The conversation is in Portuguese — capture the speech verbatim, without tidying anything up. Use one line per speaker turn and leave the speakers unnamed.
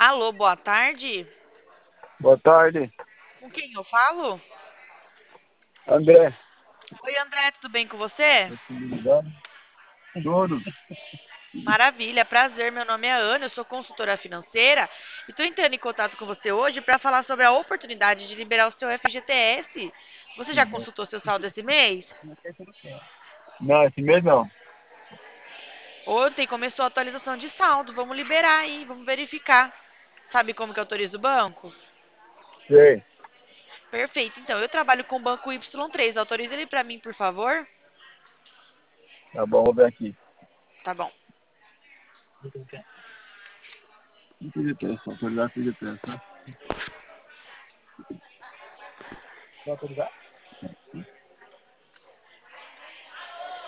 Alô, boa tarde.
Boa tarde,
Com quem eu falo?
André.
Oi, André, tudo bem com você?
Tá se ligando? Tudo.
Maravilha, prazer. Meu nome é Ana, eu sou consultora financeira e estou entrando em contato com você hoje para falar sobre a oportunidade de liberar o seu F G T S. Você já consultou seu saldo esse mês?
Não, esse mês não.
Ontem começou a atualização de saldo. Vamos liberar aí, vamos verificar. Sabe como que autoriza o banco?
Sei.
Perfeito. Então, eu trabalho com o banco Y três. Autoriza ele para mim, por favor?
Tá bom, vou ver aqui.
Tá bom.
F G T S, autorizar F G T S, né? Vai autorizar?